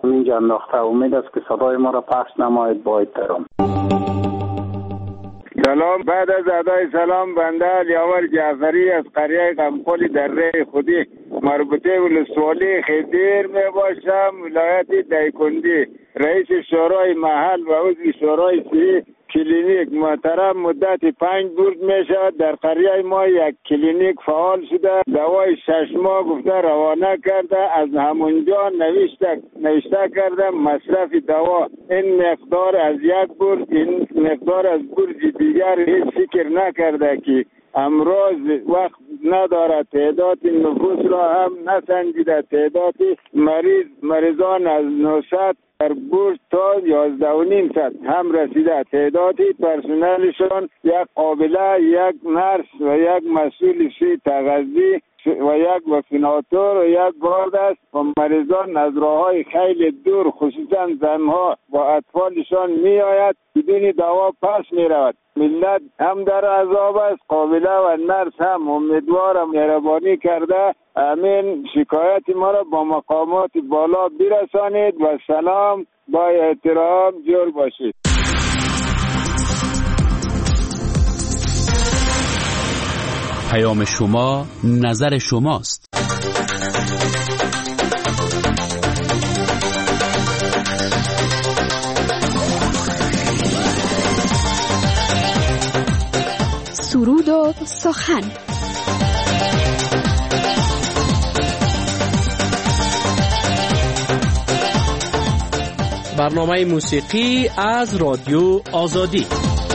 اینجا انداخته. امید است که صدای ما را پخش نمایید. با احترام. سلام. بعد از ادای سلام بنده علی‌آور جعفری از قریه قمقل دره خودی مربوطه ولسوالی خیدیر می باشم، ولایت دایکندی. رئیس شورای محل و عضو شورای صحی کلینیک. محترم، مدت 5 روز می شود در قریه ما یک کلینیک فعال شده. دوای 6 ماه گفته روانه کرده. از همونجا نوشته کرده مصرف دوا این مقدار از یک برج، این مقدار از برج دیگر هیچ فکر نکرده که امروز وقت ندارد. تعداد نفوس را هم نسنجیده. تعداد مریضان از 900 در برج تا 11.5 هم رسیده. تعداد پرسنلشان یک قابله، یک نرس و یک مسئول سی تغذیه و یک وکیناتور و یک گارد است و مریضان از راه‌های خیلی دور خصوصا زنها و اطفالشان می آید بدون دوا پس می رود. ملت هم در عذاب است. قابله و نرس هم امیدوارم مهربانی کرده امین شکایت ما را با مقامات بالا برسانید و سلام. با احترام جور باشید. پیام شما نظر شماست. سرود و سخن. برنامه موسیقی از رادیو آزادی.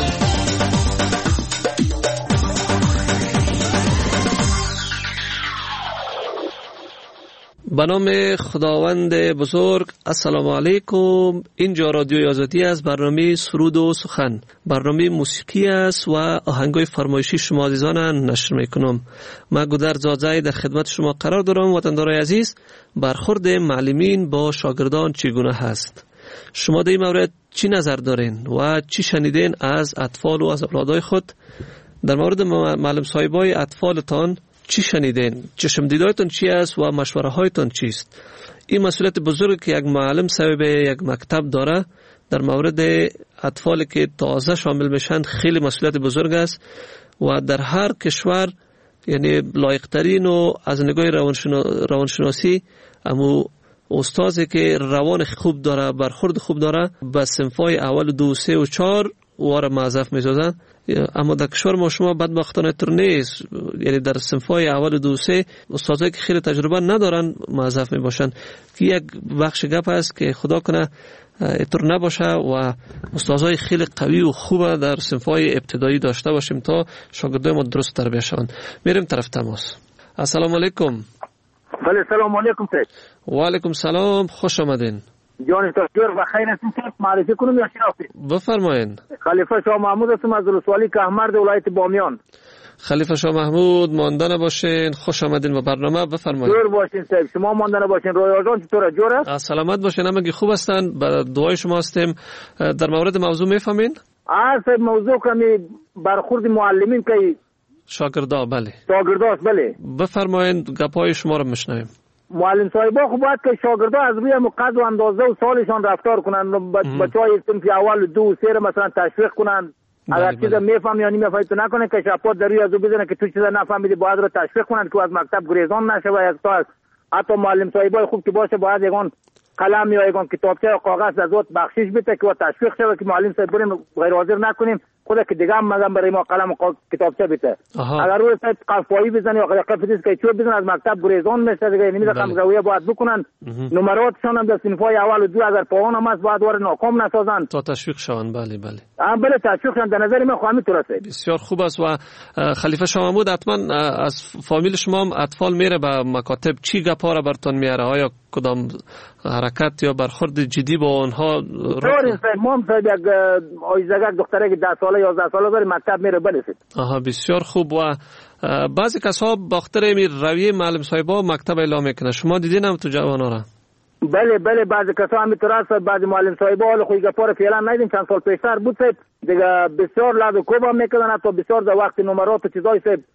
به نام خداوند بزرگ. السلام علیکم. اینجا رادیو آزادی است. برنامه سرود و سخن، برنامه موسیقی است و آهنگای فرمایشی شما عزیزان نشر میکنم. من گودر زاده در خدمت شما قرار دارم. وطندارای عزیز، برخورد معلمین با شاگردان چگونه هست؟ شما در این مورد چی نظر دارین و چی شنیدین از اطفال و از اولادای خود؟ در مورد معلم صاحبای اطفالتان چی شنیدین؟ چشم دیدایتان چی است و مشوره هایتان چیست؟ این مسئولیت بزرگی که یک معلم صاحب یک مکتب داره در مورد اطفالی که تازه شامل میشن خیلی مسئولیت بزرگ است و در هر کشور یعنی لایق‌ترین و از نگاه روانشناسی امو استازی که روان خوب داره، برخورد خوب داره، به صنفای اول 2 3 و 4 واره موظف میسازن. اما در کشور ما شما بدبختانه طور نیست. یعنی در صنفای اول 2 3 استادایی که خیلی تجربه ندارن موظف می باشن که یک بخش گپ است که خدا کنه اینطور نباشه و استادای خیلی قوی و خوبه در صنفای ابتدایی داشته باشیم تا شاگردای ما درست تربیت شوند. میریم طرف تماس. السلام علیکم. بله سلام علیکم سید. و علیکم سلام، خوش آمدین. جان دکتر و خیر هستین سید. معرفی کنم یا شناختید؟ بفرمایین. خلیفه شاه محمود هستم از ولسوالی کهمرد ولایت بامیان. خلیفه شاه محمود مانده نباشین، خوش آمدین به برنامه. بفرمایید. جور باشین صاحب. شما مانده نباشین. رویا جان چطوره؟ جوره؟ سلامت باشین. همگی خوب هستن. به دعای شما هستیم. در مورد موضوع میفهمین؟ صاحب موضوع کمی برخورد معلمین که شاگردا. بله شاگرداست. بله بفرمایید، گپای شما رو میشنویم. معلم صاحبا خوب باید که شاگردا از روی قد و اندازه و سالشان رفتار کنن. بچهای صنف اول 2 و 3 مثلا تشویق کنن. اگر چیزا میفهم یا نمیفهم تو نکنه که شاپات در روی ازو بزنه که تو چیزا نفهمیدی، باید رو تشویق کنن که از مکتب گریزان نشه. و حتی معلم صاحبای خوب که باشه باید یگان قلم یا یگان کتابچه یا کاغذ از وقت بخشش بده که تشویق شه که معلم صاحب بریم غیر حاضر نکنیم خدا که دیگه هم برای ما قلم و کتابچه بده. اگر روی سایت قفایی بزنی یا قفیدیس که چوب بزنن از مکتب گریزان میشه دیگه. نمیده کم زاویه باید بکنن. نمراتشون هم در صنفای اول و 2 اگر پاون هم است باید وارد ناکام نسازن تا تشویق شون. بله بله تشویق شون. در نظر من خواهمی درسته. بسیار خوب است. و خلیفه شاه محمود حتما از فامیل شما هم اطفال میره به مکاتب، چی گپا را براتون میاره؟ آیا کدام حرکت یا برخورد جدی با اونها؟ ما هم یک آیزگک دختره که 10 ساله 11 ساله داره مکتب میره. برسید. بسیار خوب. و بعضی کسا باختر می روی معلم صاحبا مکتب اعلام میکنه. شما دیدین هم تو جوانا را؟ بله بعضی کسا هم میتراست. بعضی معلم صاحبا حالا خوی گپار فعلا ندیدیم. چند سال پیشتر بود دیگه بسیار لعب کوب هم میکردن. حتی بسیار در وقت نمرات و چیزای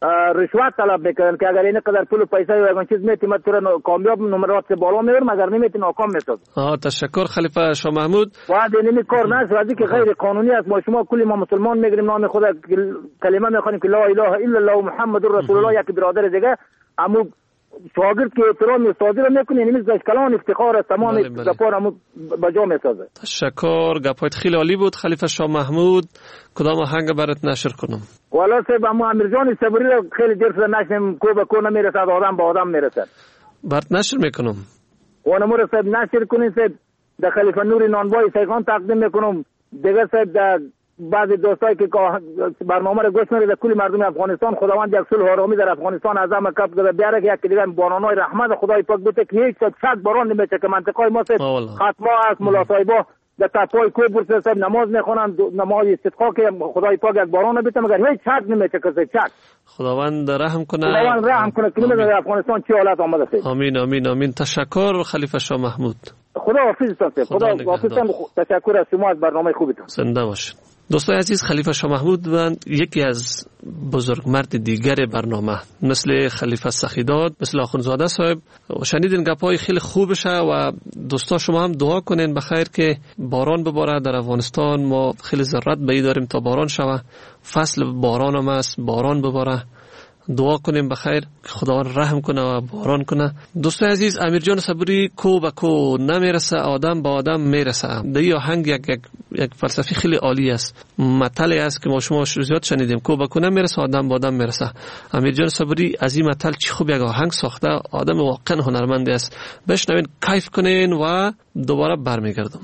رشوت طلب میکردن که اگر این قدر پول و پیسه و چیز میتیم تو را کامیاب نمرات سے بالا میبرم، اگر نمیتیم ناکام میشد. تشکر خلیفه شاه محمود. بعد اینمی کار نشه که غیر قانونی است. ما شما کلی ما مسلمان میگیریم نام خدا کلمه میخوانیم که لا اله الا الله محمد رسول الله، یک برادر دیگه امو شاگرد که احترام استادی رو میکنه، این مثل کلان افتخار است، تمام گپارمو بجا میسازه. تشکر، گپایت خیلی عالی بود خلیفه شاه محمود. کدام آهنگ برات نشر کنم؟ والا صاحب اما امیر جان صبری رو خیلی دیر شده نشنیم، کو به کو نمیرسد، آدم به آدم میرسد. برات نشر میکنم. وانمو رو صاحب نشر کنین صاحب، در خلیفه نوری نانبای سیغان تقدیم میکنم. دیگه صاحب در بعضی دوستایی که برنامه رو گوش می‌کنند، کلی مردم افغانستان، خداوند یک صلح آرامی در افغانستان عظم کپ بده، بیاره که یک دیگه بارانای رحمت خدای پاک بده که هیچ شک باران نمیشه که منطقه ما صاحب ختما است، ملاصایبا در تپای کوه برسه صاحب نماز میخونن، نماز استسقا که خدای پاک یک باران بده، مگر هیچ شک نمیشه که شک. خداوند رحم کنه. خداوند رحم کنه که در افغانستان چه حالت آمده صاحب. آمین آمین آمین. تشکر خلیفه شاه محمود. خدا حافظتان صاحب. خدا حافظتان. تشکر از شما از برنامه خوبتون. زنده باشید. دوستای عزیز، خلیفه شاه محمود یکی از بزرگمرد دیگر برنامه، مثل خلیفه سخیداد، مثل آخوندزاده صاحب. شنیدین گپای خیلی خوبشه و دوستا شما هم دعا کنین بخیر که باران بباره در افغانستان. ما خیلی ضرورت به این داریم تا باران شوه، فصل باران هم است، باران بباره. دعا کنیم بخیر که خداوند رحم کنه و باران کنه. دوستای عزیز، امیر جان صبری کو به کو نمیرسه، آدم با آدم میرسه. در این آهنگ یک فلسفی خیلی عالی است، متلی است که ما شما زیاد شنیدیم، کو به کو نمیرسه، آدم با آدم میرسه. امیر جان صبری از این متل چی خوب یک آهنگ ساخته، آدم واقعا هنرمندی است. بشنوین، کیف کنین و دوباره برمیگردم.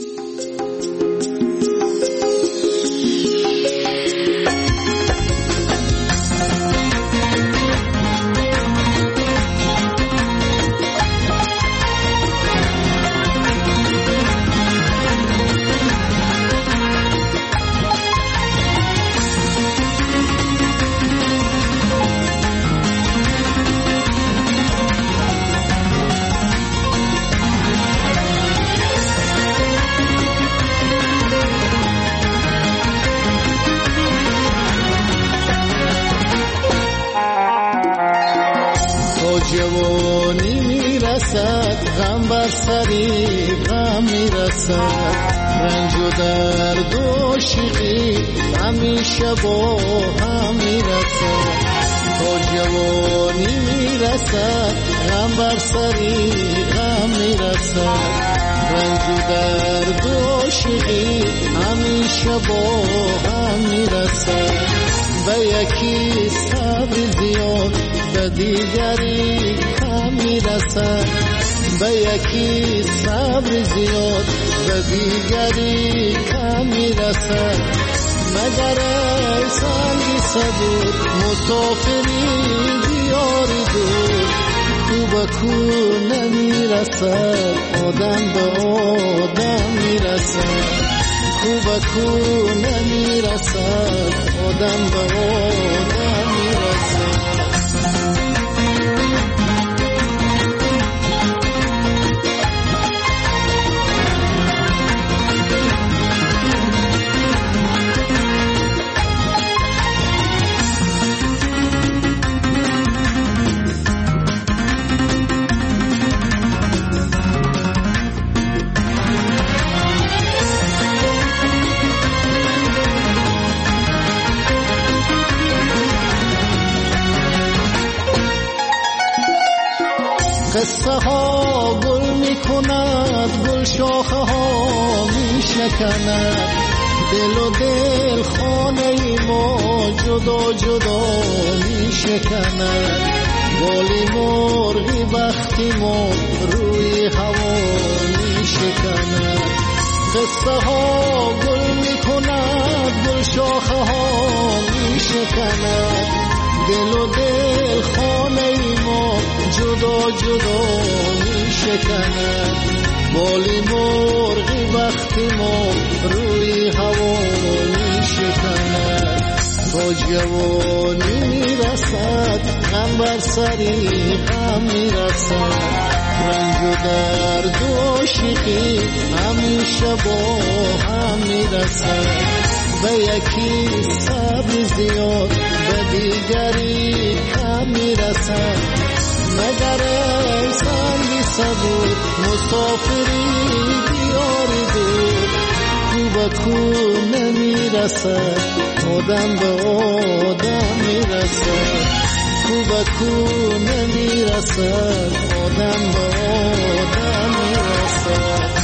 جوانی میرسد، غم بر سری غم میرسد، رنج و درد و شیقی همیشه با هم میرسد. تا جوانی میرسد، غم بر سری غم میرسد، رنج و درد و شیقی همیشه با هم میرسد. به یکی صبر زیاد، به دیگری کم میرسد، به یکی صبر زیاد، به دیگری کم میرسد. مگر ای سنگی صبور، مسافری دیاری دور، کو به کو نمیرسد، آدم به آدم میرسد، کو به کو نمیرسد، آدم به آدم میرسد. قصه ها گل می کند، گل شاخه ها می شکند، دل و دل خانه ما جدا جدا می شکند. بالی مرغی بختی ما روی هوا می شکند. قصه ها گل می کند، گل شاخه ها می شکند، دل و دل خانه ما جدا جدا می شکند. بالی مرغی وقتی ما روی هوا می شکند. تا جوانی می رسد، غم بر سری غم می رسد، رنج و درد و شیقی همیشه با هم می رسد. به یکی صبر زیاد به دیگری کم میرسد مگر ای سنگی صبور مسافری دیاری دور کو به کو نمیرسد آدم به آدم میرسد کو به کو نمیرسد آدم به آدم میرسد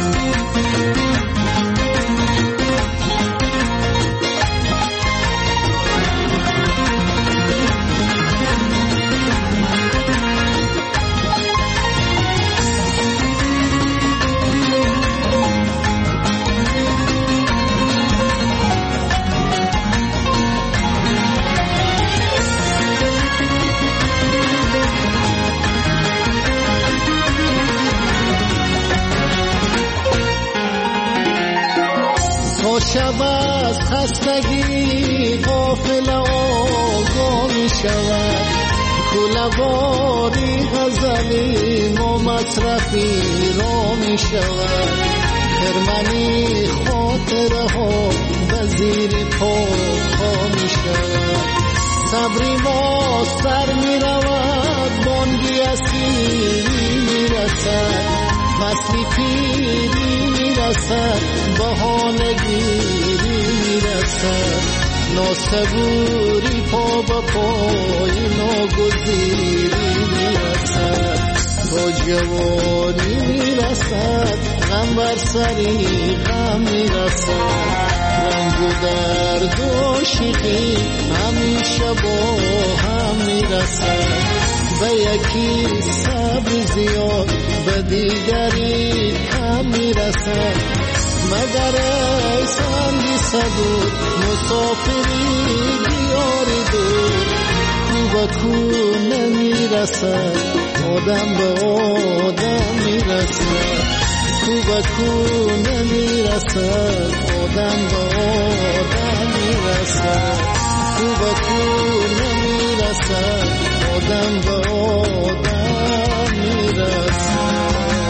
شب از خستگی غافل آگاه می شود کولواری غزلی ما مصرفی را می شود خرمنی خاطره ها به زیر پا می شود صبری ما سر می رود بانگی اسیری می رسد فصلی پیری میرسد بهانه گیری میرسد ناصبوری پا به پای ناگزیری میرسد با جوانی میرسد غم بر سری غم میرسد رنج و درد و شیقی همیشه با هم میرسد به یکی صبر زیاد به دیگری کم میرسد مگر ای سنگی صبور مسافری دیاری دور کو به کو نمیرسد آدم به آدم میرسد کو به کو نمیرسد آدم به آدم میرسد کو به کو نمیرسد آدم به آدم میرسد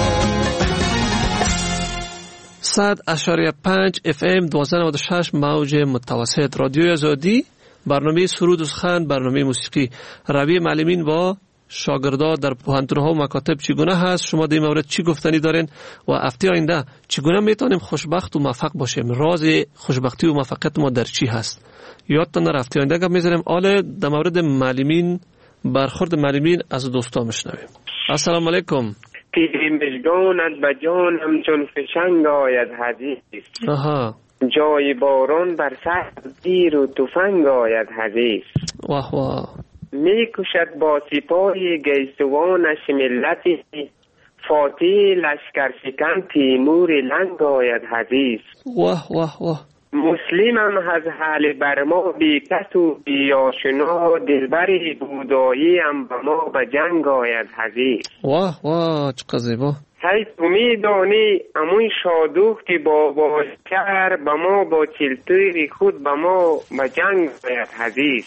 100.5 FM 1296 موج متوسط رادیوی آزادی برنامه سرود و سخن برنامه موسیقی روی معلمین با شاگردا در پوهنتون‌ها و مکاتب چگونه هست شما در این مورد چی گفتنی دارین و هفته آینده چگونه میتونیم خوشبخت و موفق باشیم راز خوشبختی و موفقیت ما در چی هست یادتون نره هفته آینده گپ می‌زنیم حالا در مورد معلمین برخورد معلمین از دوستا میشنویم السلام علیکم تیری مژگانت به جانم چون فشنگ آید حدیث جای باران بر سر تیر و تفنگ آید حدیث واه واه می کشد با سپاهی گیسوانش ملتی فاتح لشکر شکن تیمور لنگ آید حدیث واه واه واه مسلمم از حال بر ما بی کس و بی آشنا دلبری بودایی هم به ما به جنگ آید حدیث واه واه چقدر زیبا هی تو می دانی امون شادوختی با باشکر به ما با چلتوری خود به ما به جنگ آید حدیث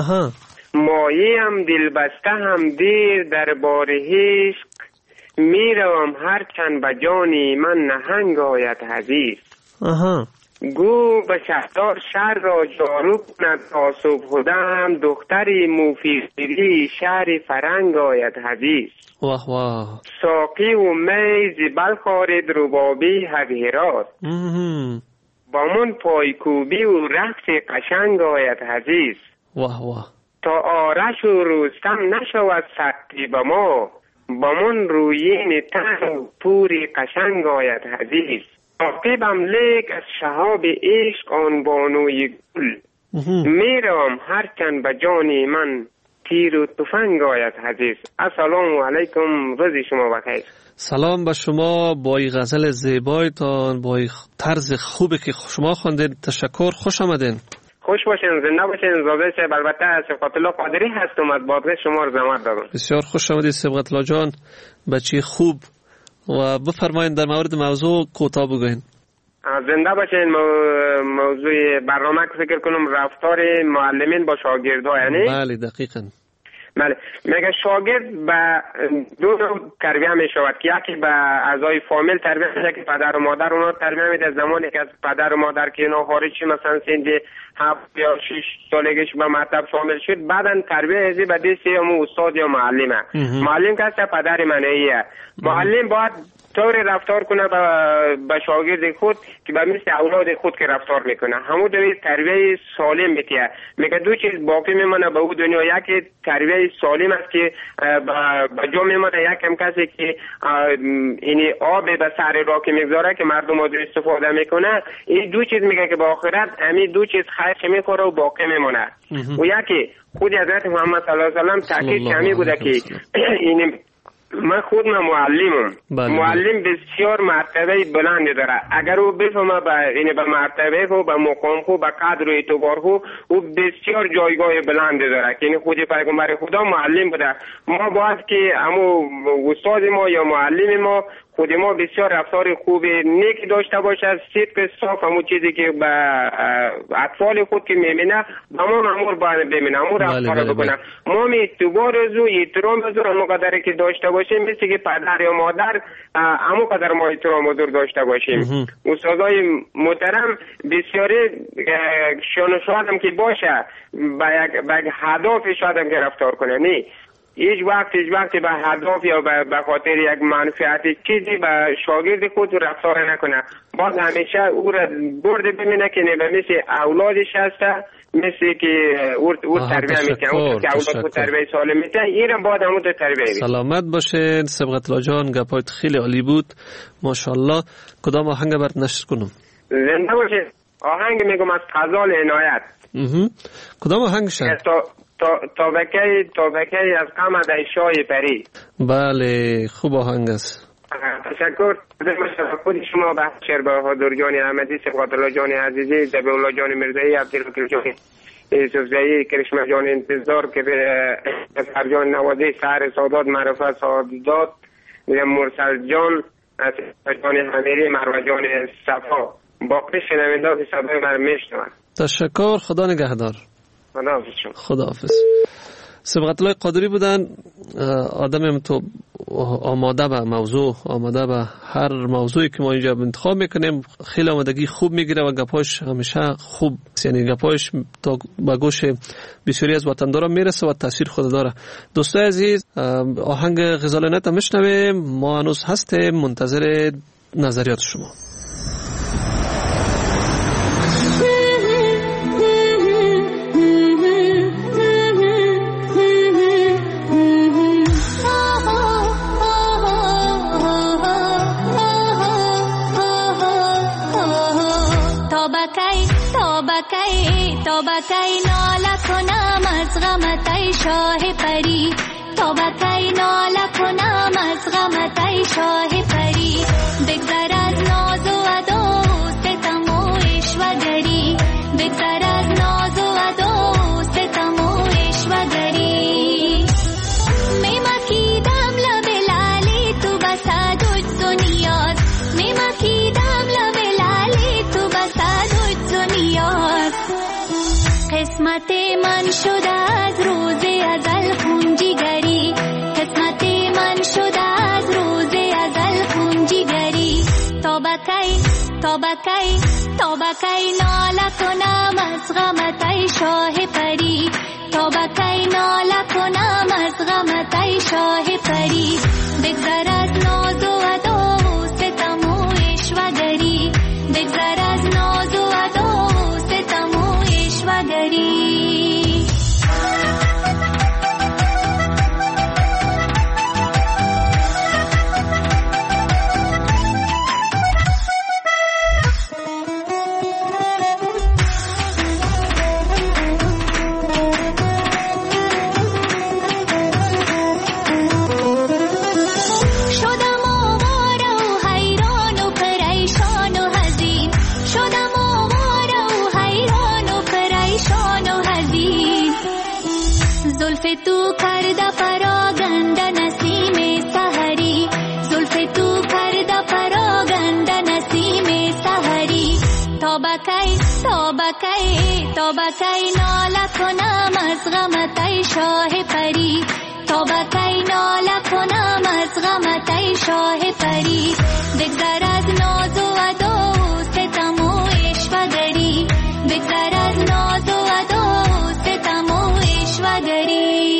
مایه هم دلبسته هم دیر در بار عشق می روم هر چند به جانی من نهنگ آید حدیث گو به شهردار شهر را جارو کند تا صبح دم دختری موفیری شهر فرنگ آید حدیث واه واه ساقی و می زبل خارد ربابی هدهرات با من پایکوبی و رقص قشنگ آید حدیث واه واه تا آرش و رستم نشود سختی با ما با من رویین تن و پوری قشنگ آید حدیث عاقبم لیک از شهاب عشق آن بانوی گل میروم هرچند به جانی من تیر و تفنگ آید حدیث السلام علیکم روز شما بخیر سلام به شما با این غزل زیبایتان با این طرز خوبی که شما خوندید تشکر خوش آمدین خوش باشین زنده باشین زاده شب البته سبقت الله قادری هستم از بادغه شما رو زحمت دادم بسیار خوش آمدید سبقت الله جان بچه خوب و بفرمایید در مورد موضوع کوتاه بگوین زنده باشین موضوع برنامه که فکر کنم رفتار معلمین با شاگردها یعنی بله دقیقاً بله. میگه شاگرد به دو نوع تربیه می شود که یکی به اعضای فامیل تربیه میشه که پدر و مادر اونا تربیه میده. زمانی که از پدر و مادر که اینا خارج شد، مثلا سن 7 یا 6 سالگیش به مکتب شامل شد، بعدن تربیه ازی به دست یا استاد یا معلمه. معلم که پدر منیه. معلم باید طور رفتار کنه با شاگرد خود که به مثل اولاد خود که رفتار میکنه. همون دوی تربیه سالم میتیه. میگه دو چیز باقی میمونه به او دنیا. یکی تربیه سالم است که به جا میمونه، یک هم کسی که اینی آب به سر راه که میگذاره که مردم از استفاده میکنه. این دو چیز میگه که با آخرت همین دو چیز خیر میخوره و باقی میمونه. و یکی خود حضرت محمد صلی الله علیه و سلم تاکید کمی بوده که این من خود معلمم. معلم بسیار مرتبه بلندی داره. اگر او بفهمه به مرتبه خو، به مقام خو، به قدر و اعتبار خو، او بسیار جایگاه بلندی داره که این خود پیغمبر خدا معلم بوده. ما باید که همو استاد ما یا معلم ما خود ما بسیار رفتار خوب نیک داشته باشه، صدق صاف، همون چیزی که به اطفال خود که میبینه با ما امور باید ببینه، امور رفتار بکنه. ما اعتبار از او احترام از او همون قدر که داشته باشیم، مثل که پدر یا مادر همون قدر ما احترام از او داشته باشیم. استادای محترم بسیاری شان و شاید هم که باشه به یک هدف شاید هم که رفتار کنه. نه هیچ وقت به هدف یا به خاطر یک منفعت چیزی به شاگرد خود رفتار نکنه. باز همیشه او را برده ببینه که نه مثل اولادش هسته، مثل که او تربیه میکنه، او که اولاد خود تربیه سالم میکنه، این را باید همون تربیه بید. سلامت باشین سبقت الله جان، گپایت خیلی عالی بود ماشاءالله. کدام آهنگ برات نشر کنم؟ زنده باشین. آهنگ میگم از غزال عنایت. کدام آهنگ شد؟ تابکه از قمد شاه پری. بله خوب آهنگ است. تشکر. خود شما بخشر بهادر جان احمدی، سبقت الله جان عزیزی، ذبیح الله جان مرزایی، عبدالوکیل جان یوسف زئی، کرشمه جان انتظار که اظهر جان نوازی، سحر سادات، معرفت سادات، مرسل جان، جان حمیری، مروه جان صفا. باقی شنونده صدای من میشنوند. تشکر. خدا نگهدار. خداحافظ. سبقت الله قادری بودن. آدم تو آماده به موضوع، آماده به هر موضوعی که ما اینجا انتخاب میکنیم، خیلی آمادگی خوب میگیره و گپاش همیشه خوب، یعنی گپاش تا به گوش بسیاری از وطندارا میرسه و تاثیر خود داره. دوستای عزیز، آهنگ غزالانت میشنویم. ما هنوز هستیم منتظر نظریات شما. توبکی ناله کنم از غمت ای شاه پری، توبکی ناله کنم از غمت ای شاه پری. بگذر از ناز و ادا و ستم و عشوه‌گری، بگذر از ناز و ادا و ستم و عشوه‌گری. میمکیدم لب لالی تو بسد و دنیاست، میمکیدم لب لالی تو بسد و دنیاست. قسمت من شده از روز ازل خونجیگری، قسمت من شده از روز ازل خونجیگری. توبکی ناله کنم از غمت ای شاه پری، توبکی ناله کنم از غمت ای شاه پری. بگذر از ناز و ادا و ستم و عشوه‌گری، بگذر از ناز و ادا و ستم و عشوه‌گری. تو کرده پراگند نسیم سحری، زلف تو کرده پراگند نسیم سحری. توبه کی ناله کنم از غمت ای شاه پری تا به کی ناله کنم از غمت ای شاه پری بگذر از ناز و ادا و ستم و عشوه‌گری بگذر از ناز و ادا و ستم و عشوه‌گری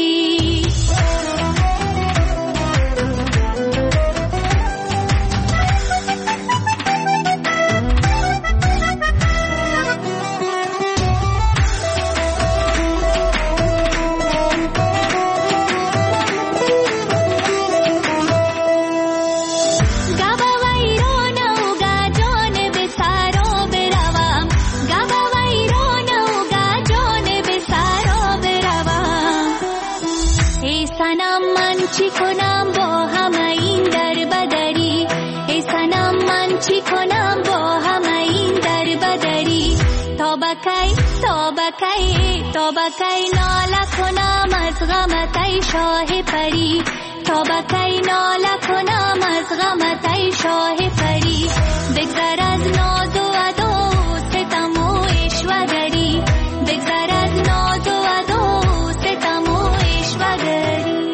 چی کنم با همه این در بدری ای سنم من چی کنم با همه این در بدری تا بکی ناله کنم از غمت ای شاه پری تا بکی ناله کنم از غمت ای شاه پری بگذر از ناز و ادا و ستم و عشوه‌گری بگذر از ناز و ادا و ستم و عشوه‌گری.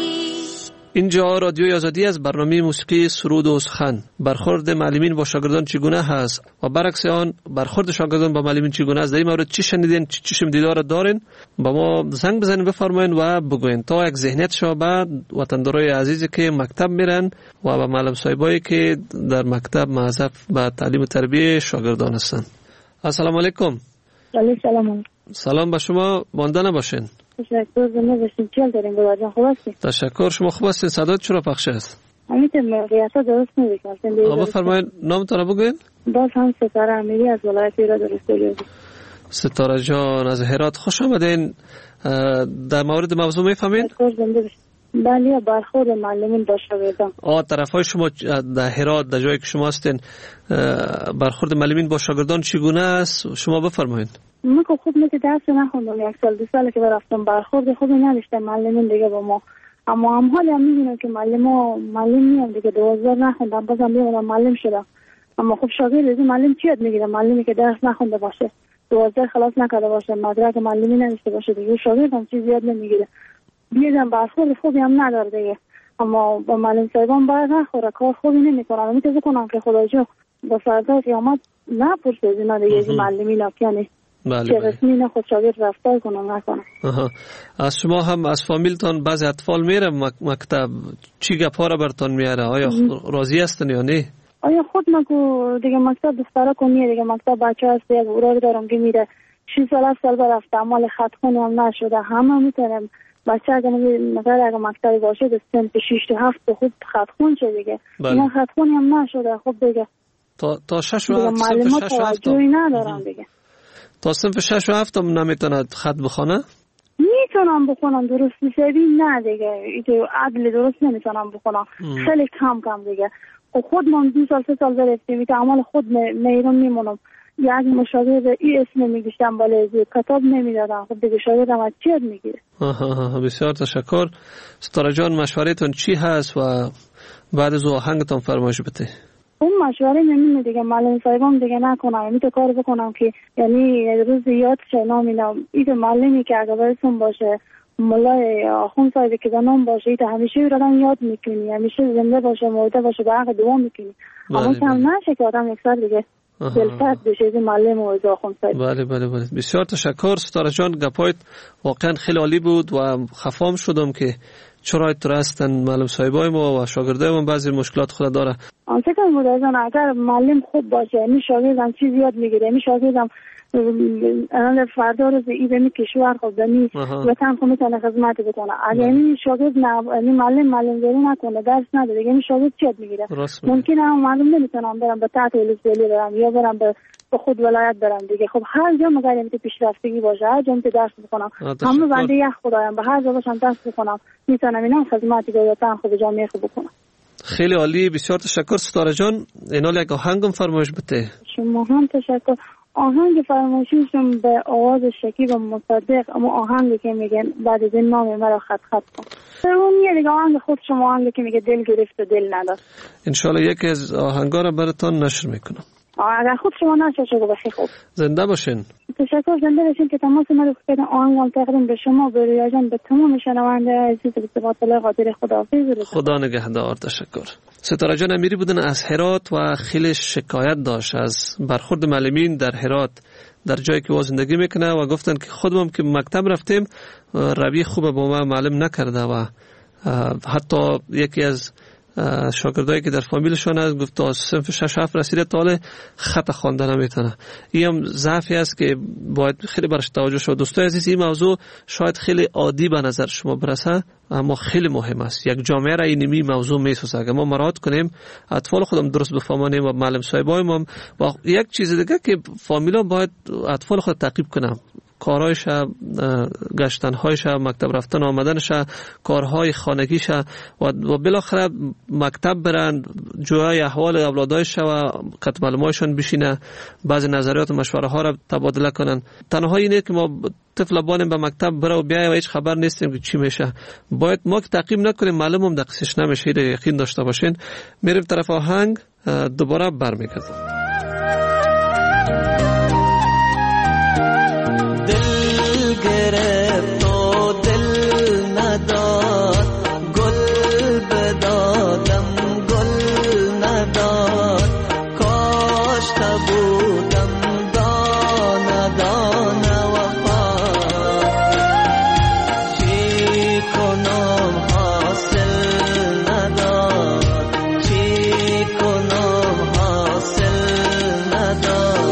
اینجا رادیوی آزادی از برنامه موسیقی سرود و سخن. برخورد معلمین با شاگردان چگونه هست و برعکس آن برخورد شاگردان با معلمین چگونه است؟ در این مورد چی شنیدین، چی چشم دیدار دارین؟ با ما زنگ بزنین، بفرمایین و بگوین تا یک ذهنیت شما بعد وطندارای عزیزی که مکتب میرن و با معلم صاحبایی که در مکتب معذب به تعلیم و تربیت شاگردان هستن. السلام علیکم. سلام. سلام به شما، مانده نباشین. تشکر زنده باشین. چیل دارین بابا جان، خوب هستین؟ تشکر، شما خوب هستین؟ صدات چرا پخش است؟ امیدم قیاسا درست نمی‌کنم. آقا فرمایید نامتون رو بگوین. باز هم ستاره امیری از ولایت هرات رسولی. ستاره جان از هرات خوش آمدین. در مورد موضوع میفهمین؟ تشکر زنده باشین. بله، برخورد معلمین با شاگردان. طرفای شما در هرات، در جایی که شما هستین، برخورد معلمین با شاگردان چگونه است؟ شما بفرمایید. من که خوب نتی درس نخوندم، یک سال دو ساله که رفتم، برخورد خوبی نداشتم معلمین دیگه با ما. اما هم حالی هم میبینم که معلم میام دیگه 12 نخوندم، بازم میام معلم شدم. اما خب شاگرد از معلم چی یاد میگیره؟ معلمی که درس نخونده باشه، 12 خلاص نکرده باشه، مدرک معلمی نداشته باشه دیگه، شاگرد هم چیزی یاد نمیگیره. بیادم برخورد خوبی هم نداره دیگه. اما با معلم صاحبان باید نخوره، کار خوبی نمیکنن. میتونم کنم که خدا جو با فردا قیامت نپرسه از اینا دیگه، از معلمی لاکیانی بله که رسمی نه خود شاگرد رفتار کنم نکنم. از شما هم از فامیلتان بعضی اطفال میره مکتب، چی گپا را برتان میاره؟ آیا راضی هستن یا نه؟ آیا خود مگو دیگه مکتب دخترا کنیه دیگه، مکتب بچه هست یک اوراری دارم که میره 6 سال برفته، عمال خط خونی هم نشده. همه میتونم بچه اگر اگر مکتبی باشه در صنف 6 تا 7 خود خط خون شده دیگه. اینا خط خونی هم نشده. خب دیگه تا 6 و 7 معلومات توجهی ندارم دیگه. تا صنف 6 و 7 هم نمیتوند خط بخونه؟ میتونم بخونم، درست میشوی نه دیگه، اینو عدل درست نمیتونم بخونم، خیلی کم دیگه. خود من 2 سال 3 سال گرفتم که عمل خود میرم میمونم. یک مشاگرد این اسم میگشتم بالا کتاب نمیدادم. خب دیگه شاگردم از چی یاد میگیره؟ بسیار تشکر. ستاره جان مشورهتون چی هست و بعد از آهنگتون فرمایش بده. اون مشوره نمیدونم دیگه، معلم صاحبم دیگه نکنم، میتونم کار بکنم که یعنی روز یاد شه نامینم این معلمی که اگه برسون باشه، مولای آخون صاحبی که زنان باشه، ایتا همیشه ایرادم یاد میکنی، همیشه زنده باشه، مرده باشه، به حق دوام میکنی. اما کم نشه که آدم یک سر دیگه دلسرد بشه از معلم و از آخون صاحبی. بله بسیار تشکر ستاره جان، گپایت واقعا خیلی عالی بود و خفام شدم که چرا هستن معلم صاحبای ما و شاگردای ما بعضی مشکلات خود داره. فکر کنم اگر معلم خوب باشه، یعنی شاگردم چیزی یاد میگیره، یعنی شاگردم الان فردا روز ایدمی کشور خود دمی وطن خود میتونه خدمت بکنه. اگر یعنی شاگرد یعنی معلم زیری نکنه، درس نداره، یعنی شاگرد چی یاد میگیره؟ ممکنه هم معلم نمیتونم برم به تحت ولسوالی برم یا برم به خود ولایت برم دیگه. خب هر جا مگر اینکه پیشرفتگی باشه، هر جا درس بخونم، همه بنده یک خدایم، به هر جا باشم درس بخونم، میتونم اینا خدمتی به وطن خود جامعه خود بکنم. خیلی عالی، بسیار تشکر ستاره جان. اینا یک آهنگم فرمایش بده. شما هم تشکر. آهنگ فرمایشیشون به آواز شکیب و مصدق، اما آهنگی که میگن بعد از این نام مرا خط کن. اون یه دیگه آهنگ خود شما، آهنگی که میگه دل گرفت و دل نداد. انشالله یکی از آهنگا را براتون نشر میکنم. اگر خوب شما نشه شده بخیر خوب. زنده باشین. تشکر، زنده باشین که تماس ما رو کردن. آهنگم تقدیم به شما، به رویا جان، به تمام شنونده عزیز به صفات الله قادر. خداحافظ. خدا نگهدار. تشکر. ستاره جان امیری بودن از هرات و خیلی شکایت داشت از برخورد معلمین در هرات در جایی که زندگی میکنه و گفتن که خودم که مکتب رفتیم روی خوب با ما معلم نکرده و حتی یکی از شاگردایی که در فامیلشون هست گفت تا صنف 6-7 رسیده تا حالا خط خوانده نمیتونه. این هم ضعفی است که باید خیلی برش توجه شد. دوستای عزیز، این موضوع شاید خیلی عادی به نظر شما برسه اما خیلی مهم است. یک جامعه را اینمی موضوع میسازه. اگر ما مراعات کنیم اطفال خودم درست بفهمانیم و معلم صاحبایم هم و یک چیز دیگه که فامیلا باید اطفال خود تعقیب کنن، کارهایش، گشتنهایش، مکتب رفتن آمدنش، کارهای خانگیش و بالاخره مکتب برن، جویای احوال اولادایش و کتب معلومایشان بشینه، بعضی نظریات و مشوره ها را تبادله کنن. تنها اینه که ما طفل بانیم به مکتب بره و بیای و هیچ خبر نیستیم که چی میشه. باید ما که تعقیب نکنیم معلم هم دقیقش نمیشه. یقین داشته باشین. میریم طرف آهنگ، دوباره برمیگردیم. گرفت و دل نداد، گل بدادم گل نداد، کاشته بودم دانه دانه وفا، چی کنم حاصل نداد، چی کنم حاصل نداد.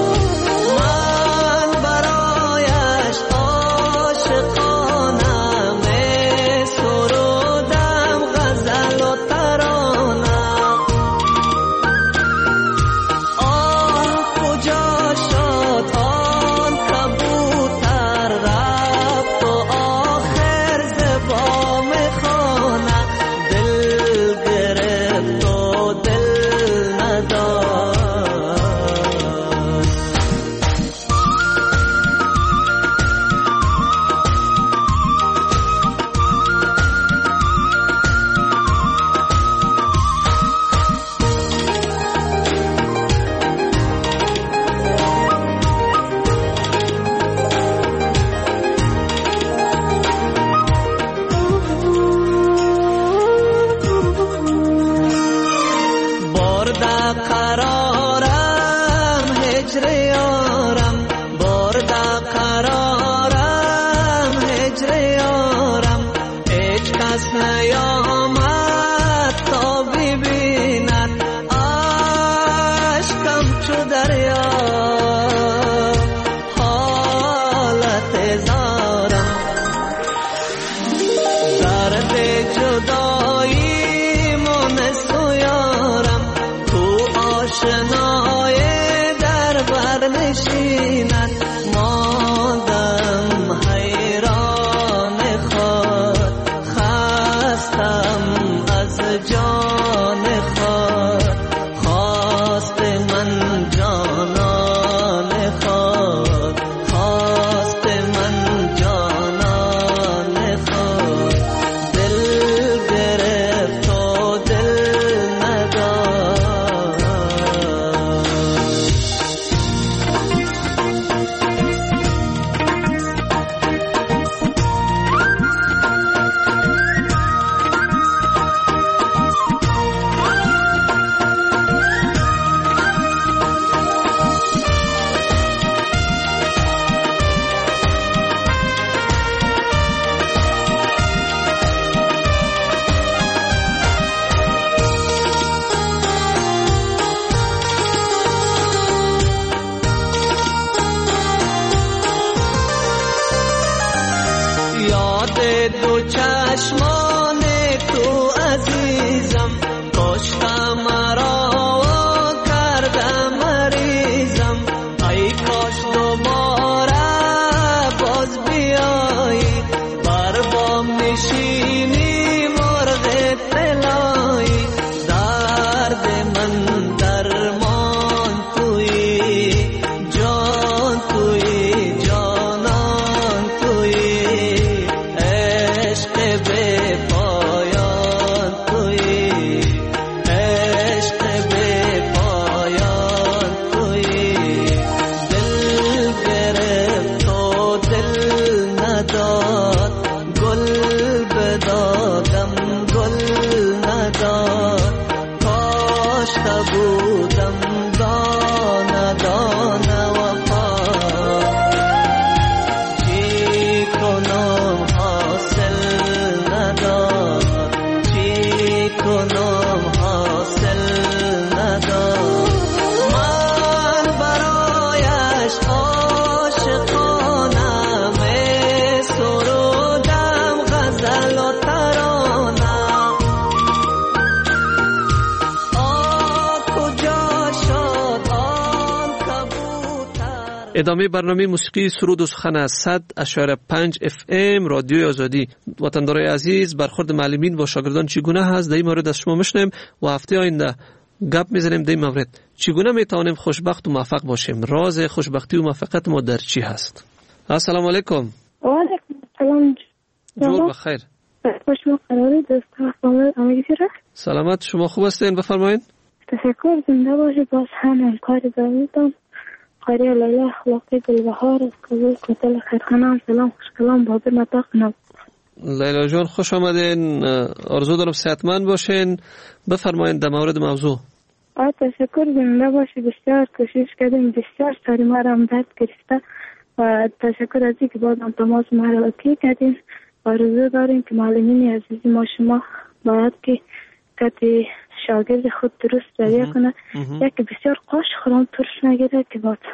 ادامه برنامه موسیقی سرود و سخن از 100.5 FM رادیوی آزادی. وطندارای عزیز، برخورد معلمین با شاگردان چگونه هست؟ در این مورد از شما میشنیم و هفته آینده گپ میزنیم در این مورد. چگونه میتوانیم خوشبخت و موفق باشیم؟ راز خوشبختی و موفقیت ما در چی هست؟ السلام علیکم. و علیکم السلام. جور بخیر. خوشم قراره دوست همگی سلامت، شما خوب هستین؟ بفرمایید. تشکر. زنده باشید. باز هم کار داریدم قریه لیلا اخلاقی دلبهار از قبول کتل خیرخانه. سلام خوشکلام بابر نتاقنم. لیلا جان خوش آمدین. آرزو دارم صحتمند باشین. بفرمایید در مورد موضوع. تشکر. زنده باشید. بسیار کوشش کردیم، بسیار سری ما را درد گرفته و تشکر از اینکه بازم تماس ما را اوکی کردین. آرزو داریم که معلمین عزیزی ما شما باید که کتی شاگرد خود درست رویه کنه. یکی بسیار قاش خورم ترش نگیره که با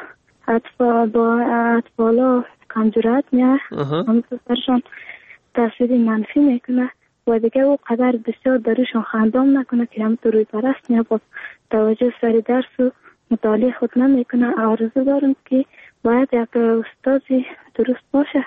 اطفالا کمجرات میه همون سرشان تاثیر منفی میکنه و دیگه او قدر بسیار دروشان خندام نکنه که همونطور روی پرست میه با توجه سر درس و مطالعه خود نمیکنه. آرزو دارم که باید یک استازی درست باشه.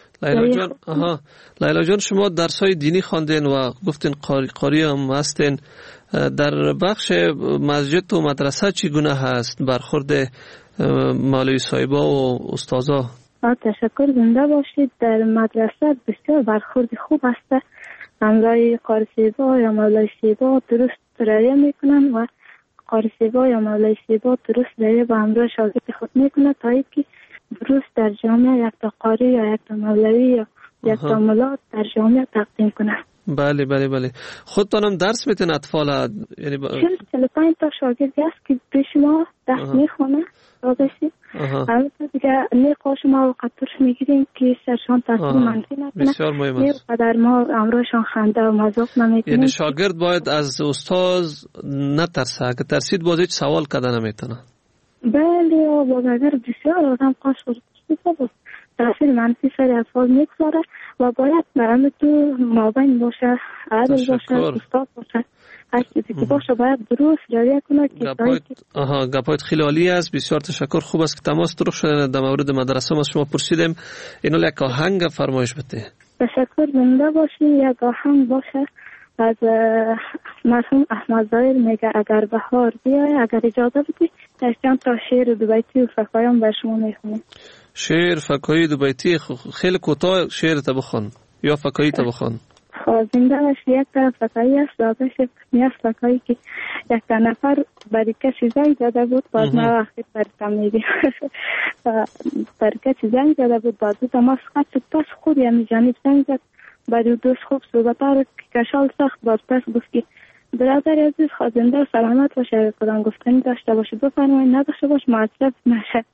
لیلا جان شما درسای دینی خواندین و گفتین قاری هم هستین. در بخش مسجد و مدرسه چگونه هست برخورد مولوی صاحبا و استادا؟ تشکر. زنده باشید. در مدرسه بسیار برخورد خوب هست. همراه قاری صاحبا یا مولوی صاحبا درست رعایت میکنن و قاری صاحبا یا مولوی صاحبا درست رعایت با همراه شاگرد خود میکنه تا اینکه درست در جامعه یک تا قاری یا یک تا مولوی یا یک تا ملا در جامعه تقدیم کنه. بله بله بله. خودتانم درس میتین اطفال؟ یعنی 45 تا شاگردی هست که پیش ما درس میخونه باشید. البته دیگه نقاش ما وقت ترش میگیریم که سرشان تاثیر منفی نکنه. بسیار مهم است. قدر ما امروشان خنده و مذاق نمیکنیم. یعنی شاگرد باید از استاد نترسه. اگه ترسید باز هیچ سوال کردن نمیتونه. بله و باز اگر بسیار آدم قاش خورد تاثیر منفی سر اطفال میگذاره و باید برامه تو مابین باشه، عادل باشه، استاد باشه، هر چیزی که باشه باید درست رعایت کنه. گپایت خیلی عالی است. بسیار تشکر. خوب است که تماس طرق شده. در مورد مدرسه ما شما پرسیدیم. اینو یک آهنگ فرمایش بده. تشکر. زنده باشی. یک آهنگ باشه از مرحوم احمد ظاهر میگه اگر بهار بیای. اگر اجازه بدی چند تا شعر دوبیتی و فکاییم بر شما میخونم. شعر فکایی دوبیتی خیلی کوتاه شعر تا بخون یا فکایی تا بخون. زنده باشی. یک تا فکایی است دادش نیست فکایی که یک تا نفر برای کسی زنگ زده بود بعد ما وقتی برتم میگه برای کسی زنگ زده بود بعد دو تماس خط شد پس خود یعنی جانب زنگ زد برای دوست خوب صحبت ها رو کشال سخت بعد پس گفت که برادر عزیز خواهنده و سلامت باشه. کدام گفتنی داشته باشه بفرمایید، نداشته باشه مصرف نشه.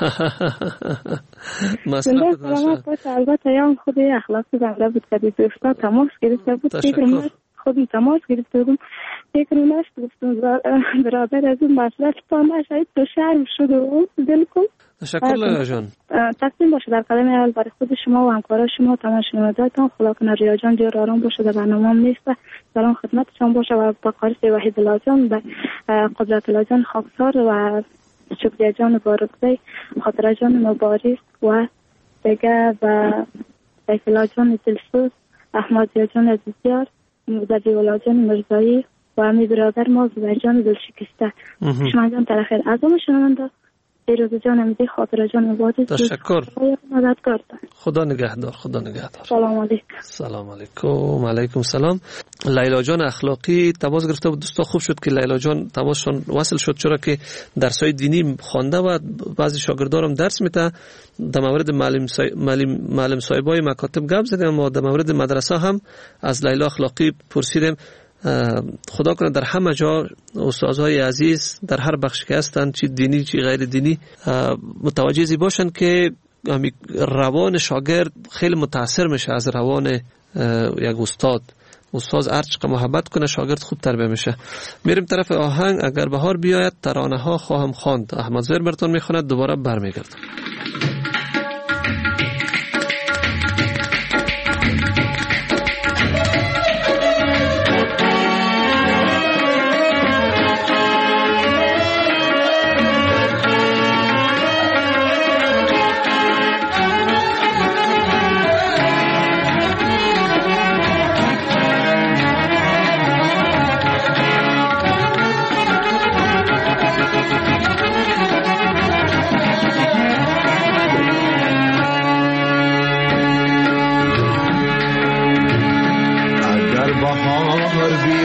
مصرف نشه. البته یا خود اخلاقی زنده بود که دوستا تماس گرفته بود. خودم تماس گرفته بودم فکر نشد گفتم برادر عزیز مصرف نشه تو شرم شد و دل کن. تشکر لیلا جان. تقدیم باشه در قدم اول برای خود شما و همکاران شما تمام شنوندگان. خدا کنه ریا جان جور آرام باشه در برنامه هم نیست. سلام خدمتشان باشه و با قاری وحید الله جان و قدرت الله جان خاکسار و شکریه جان بارکزی خاطره جان مبارک و دیگه و سیف الله جان دلسوز احمد جان عزیزیار مدبی الله جان مرزایی و امی برادر ما زبر جان دلشکسته. شما جان ترخیر عظم شنونده ایروز جان امیدی خاطر جان مبادی. تشکر. خدا نگهدار. خدا نگهدار. سلام علیکم. سلام علیکم. علیکم سلام. لیلا جان اخلاقی تماس گرفته بود. دوستا خوب شد که لیلا جان تماسشون وصل شد چرا که درسای دینی خوانده و بعضی شاگردارم درس میته. در مورد معلم صاحبای مکاتب گپ زدیم و در مورد مدرسه هم از لیلا اخلاقی پرسیدیم. خدا کنه در همه جا استادهای عزیز در هر بخش که هستند چی دینی چی غیر دینی متوجه باشن که روان شاگرد خیلی متاثر میشه از روان یک استاد هر چقدر محبت کنه شاگرد خوب تربیت میشه. میریم طرف آهنگ. اگر بهار بیاید ترانه ها خواهم خواند. احمد ظاهر براتون میخواند. دوباره برمیگردم.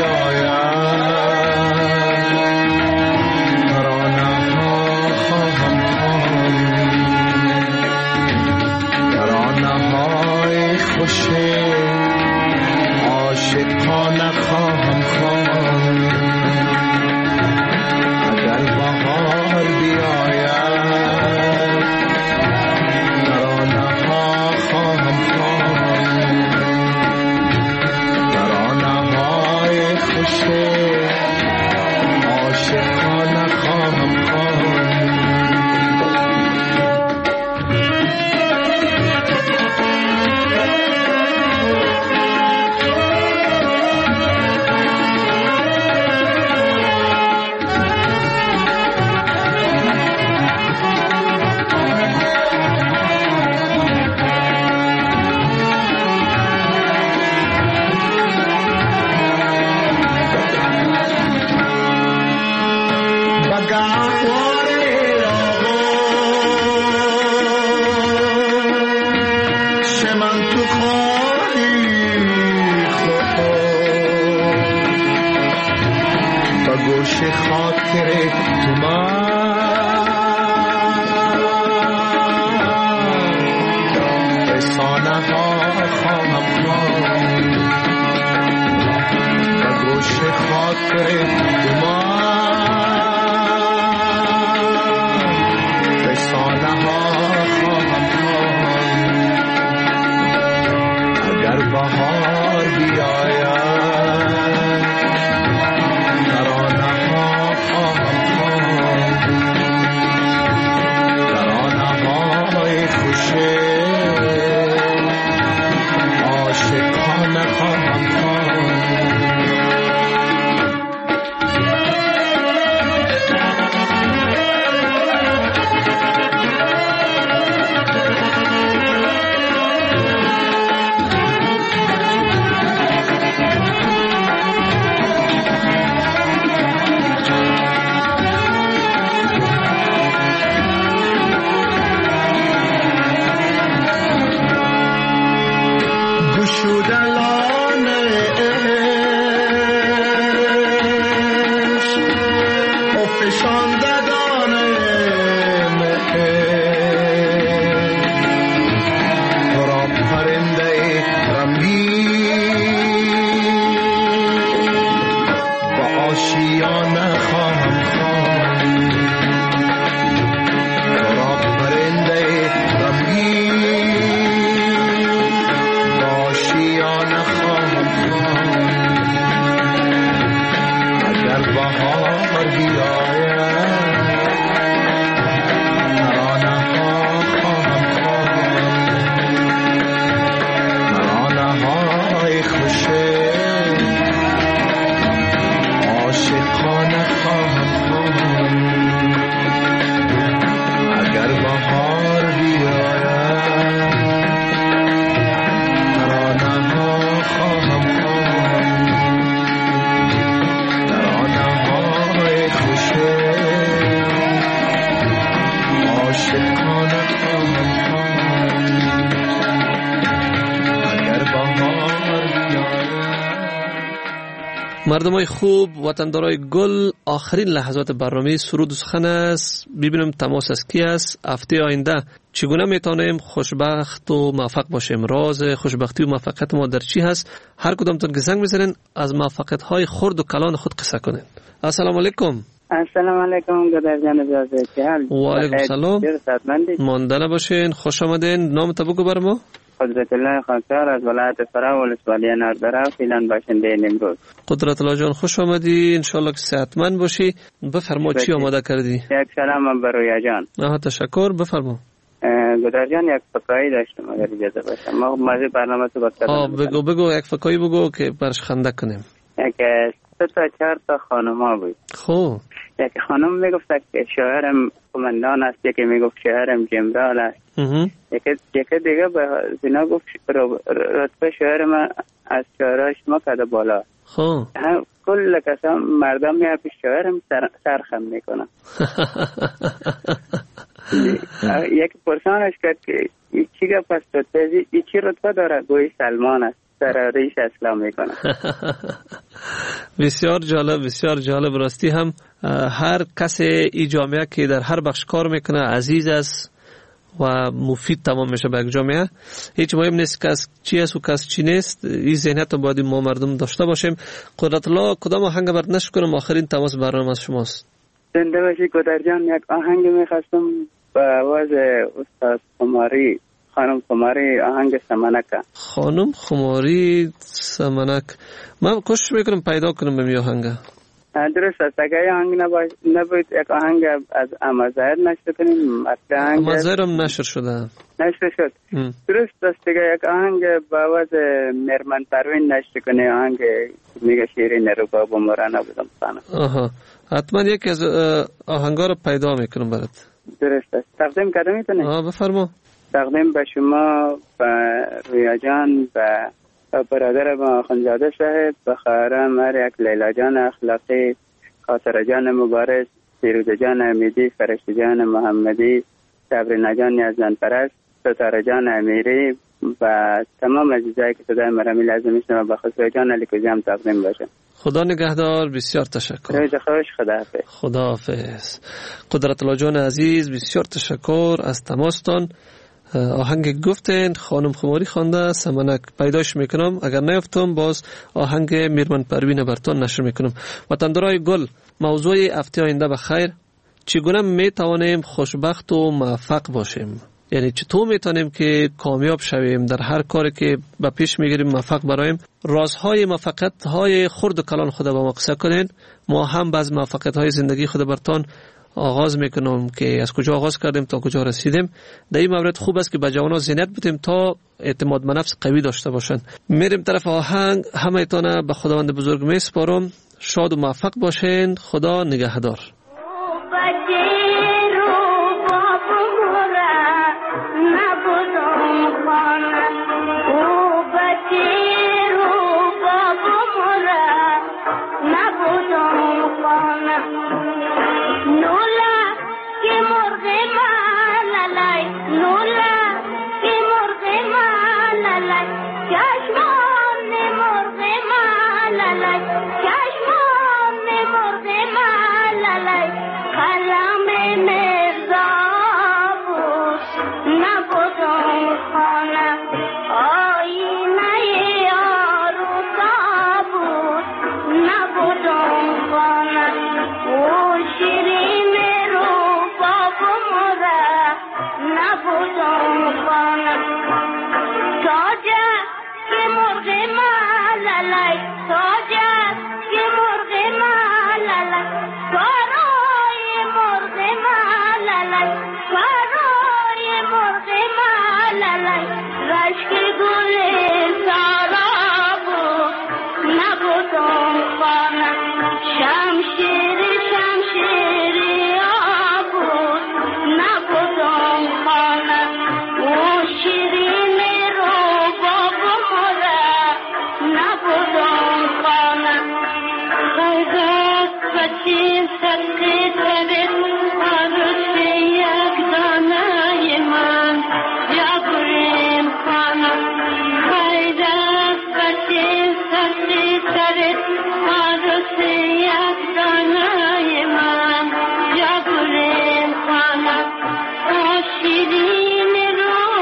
مردمای خوب، وطندارای گل، آخرین لحظات برنامه سرود و سخن است. ببینم تماس از کی است. هفته آینده چگونه میتونیم خوشبخت و موفق باشیم؟ راز خوشبختی و موفقیت ما در چی هست؟ هر کدامتون که زنگ میزنین از موفقیت های خرد و کلان خود قصه کنین. السلام علیکم. السلام علیکم گدرجان اجازه چه حال؟ و علیکم السلام. مانده نباشین. خوش آمدین. نام تو بگو بر ما. قدرت الله خانسار از ولایت فرا و ولسوالی ناردرا فیلان باشنده نمروز. قدرت الله جان خوش آمدی. انشالله که صحتمند باشی. بفرما چی آماده کردی؟ یک سلام بر رویا جان. تشکر. بفرما. گدر جان یک فکایی داشتم اگر اجازه باشه. ما مازی برنامه تو بکنم. بگو یک فکایی بگو که برش خنده کنیم. یک 3 تا 4 تا خانم ها بود. خب یک خانم میگفت که شوهرم قماندان است، یکی میگفت شوهرم جنرال است، یکی دیگه به زینا گفت رتبه شوهر من از شوهرش ما کده بالا. خب کل کسا مردم میاد پیش شوهرم سرخم میکنن. یکی پرسانش کرد که چی گفت است؟ چی رتبه داره؟ گوی سلمان است. سر ریش اسلام میکنه. بسیار جالب، بسیار جالب. راستی هم هر کس ای جامعه که در هر بخش کار میکنه عزیز است و مفید تمام میشه به جامعه. هیچ مهم نیست کس چی است و کس چی نیست. این ذهنیت رو باید ما مردم داشته باشیم. قدرت الله کدام آهنگ برات نشر کنم؟ آخرین تماس برنامه از شماست. زنده باشی کدر جان. یک آهنگ میخواستم به آواز استاد خماری، خانم خماری، آهنگ سمنک. خانم خماری سمنک. من کوشش میکنم پیدا کنم به می آهنگ. درست است. اگر آهنگ نبود یک آهنگ از امازهر نشر کنیم. امازهر هم نشر شده. نشر شد. درست است. دیگه یک آهنگ با آواز مرمن پروین نشر کنه. آهنگ میگه شیرین رو بابا مرانه بودم خانم. آها، حتما یکی از آهنگا رو پیدا میکنم برات. درست است. تقدیم کردم میتونه؟ بفرما. تقدیم به شما، به رویا جان، به برادر ما خانزاده صاحب، به خواهرم هر یک، لیلا جان اخلاقی، خاطر جان مبارز، فیروزه جان امیدی، فرشته جان محمدی، صبرینه جان نیازمند پرست، ستاره جان امیری و تمام عزیزایی که صدای مرمی لازم میشنم، به خصوص جان علی کوزی هم تقدیم باشه. خدا نگهدار. بسیار تشکر. روز خوش. خداحافظ. خداحافظ. قدرت الله جان عزیز، بسیار تشکر از تماستان. آهنگ گفتین خانم خماری خوانده سمنک پیداش میکنم. اگر نیفتم باز آهنگ میرمن پروین برتون نشر میکنم. وطندارای گل، موضوع هفته آینده بخیر. چگونه میتوانیم خوشبخت و موفق باشیم؟ یعنی چطور میتونیم که کامیاب شویم در هر کاری که به پیش میگیریم، موفق برایم؟ رازهای موفقیت های خرد و کلان خود با ما قصه کنین. ما هم باز موفقیت های زندگی خود برتون آغاز میکنم که از کجا آغاز کردیم تا کجا رسیدیم. در این مورد خوب است که به جوانان ذهنیت بدیم تا اعتماد به نفس قوی داشته باشن. میریم طرف آهنگ. همه ایتونه به خداوند بزرگ میسپارم. شاد و موفق باشین. خدا نگهدار.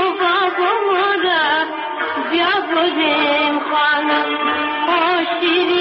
خانم آشیری